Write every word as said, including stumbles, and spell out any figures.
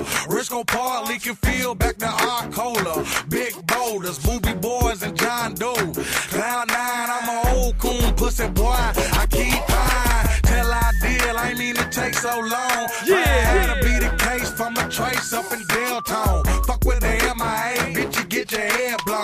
Risco Park, leaking field, back to Arcola. Big boulders, booby boys, and John Doe. Cloud nine, I'm an old coon pussy boy. I keep fine, till I deal, I ain't mean to take so long. Yeah, had to yeah. be the case from a trace up in Deltone. Fuck with the M I A, bitch, you get your head blown.